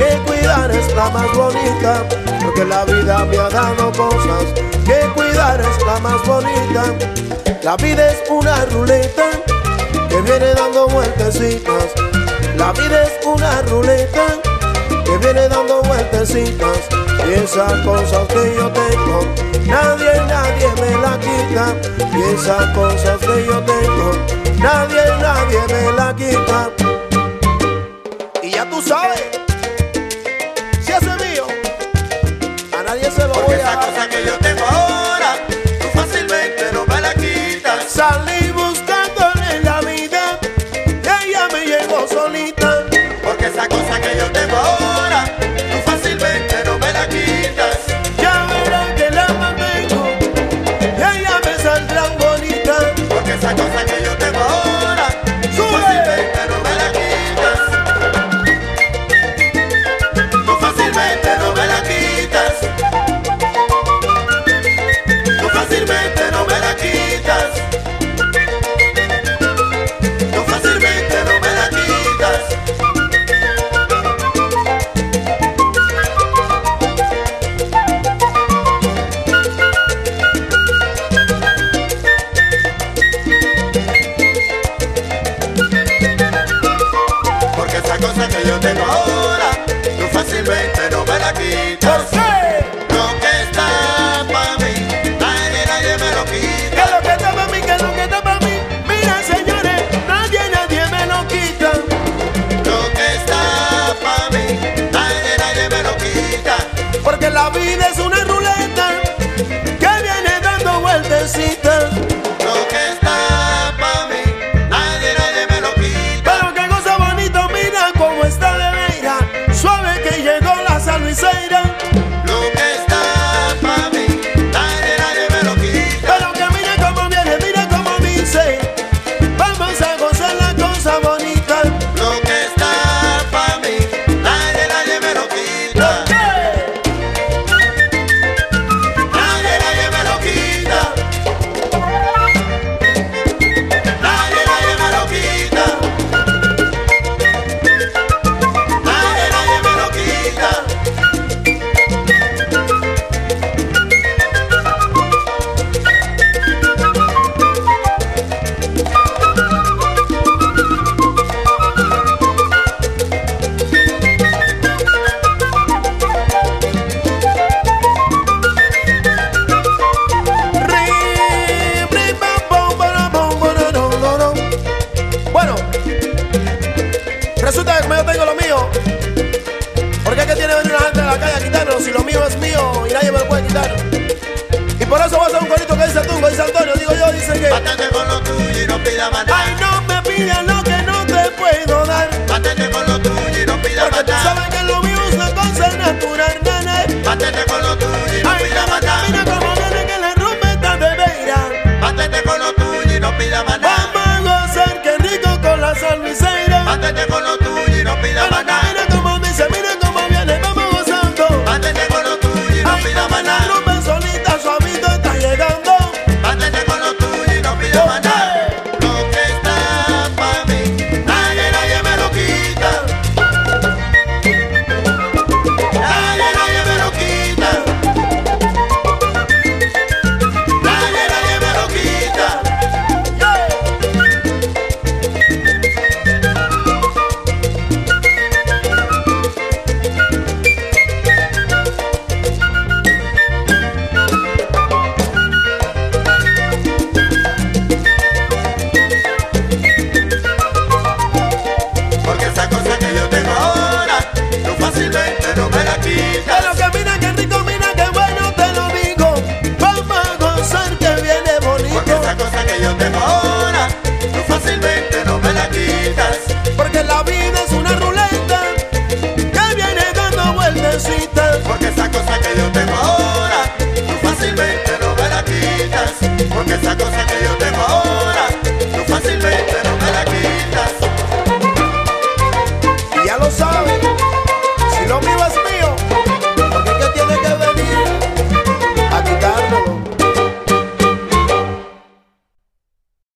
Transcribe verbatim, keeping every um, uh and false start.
que cuidar es la más bonita, porque la vida me ha dado cosas que cuidar es la más bonita. La vida es una ruleta que viene dando vueltecitas. La vida es una ruleta que viene dando vueltecitas. Y esas cosas que yo tengo, nadie, nadie me la quita. Y esas cosas que yo tengo, nadie, nadie me la quita. Y ya tú sabes, si ese es mío, a nadie se lo Porque voy a esa dar. cosa que yo tengo ahora, tú fácilmente no me la quitas. Salí buscándole la vida y ella me llegó solita. Porque esa cosa que yo tengo ahora, tú fácilmente no me la quitas. Ya verás que la mantengo y ella me saldrá bonita. Porque esa cosa que yo tengo ahora, tú ¡Sube! fácilmente no me la quitas. Tú fácilmente no me la quitas. Tú fácilmente no me la quitas. Tú fácilmente no me la quitas. Porque esa cosa que yo tengo ahora, tú fácilmente no me la quitas. ¿Por qué? Lo que está pa' mí, nadie, nadie me lo ¿Qué quita. es lo que está para mí? ¿Qué es lo que está para mí? Mira, señores, nadie, nadie me lo quita. Lo que está pa' mí, nadie, nadie me lo quita. Porque la vida es una ruleta que viene dando vueltecitas. Lo que está pa' mí, nadie, nadie me lo quita. Pero qué cosa bonita, mira cómo está de veira. Suave que llegó la salviceira. Lo que está pa' mí, nadie, nadie me lo quita. Pero que mira cómo viene, mira cómo dice. Vamos a gozar la cosa bonita. Lo que está pa' mí, nadie, nadie me lo quita. ¿Qué? Nadie, nadie me lo quita. Nadie, nadie me lo quita. Nadie, nadie me lo quita. Ri, ri, bam, bom, bara, bom, bara, no, no, no. Bueno, resulta que como yo tengo lo mío, ¿por qué es que tiene que venir la gente de la calle a quitármelo si lo mío es mío y nadie me lo puede quitar? Y por eso voy a hacer un corito que dice Tungo, dice Antonio, digo yo, dice que Mátete con lo tuyo y no pida más nada. ay, no me pidas lo que no te puedo dar, Mátete con lo tuyo y no pida porque más tú nada. sabes que lo mío es una cosa natural, nene. Mátete con lo tuyo y no Ay, pida nena, más nada. mira cómo viene que la rumba está de veira. Mátete con lo tuyo y no pida más nada. Vamos a gozar, qué rico con la salviceira. Mátete con lo tuyo y no pida más nada. Mira cómo dice, mira cómo viene, vamos gozando. Mátete con lo tuyo y no Ay, pida más la nada. rumba solita, suavito está llegando. Mátete con lo tuyo y no pida más nada. Lo que está pa' mí, nadie, nadie me lo quita. Nadie, nadie me lo quita. Nadie, nadie me lo quita. Porque esa cosa que yo tengo ahora, tú fácilmente no me la quitas. Pero que mira qué rico, mira qué bueno, te lo digo. Vamos a gozar que viene Porque bonito. esa cosa que yo tengo ahora, tú fácilmente no me la quitas. Porque la vida es una ruleta que viene dando vueltecitas. Porque esa cosa que yo tengo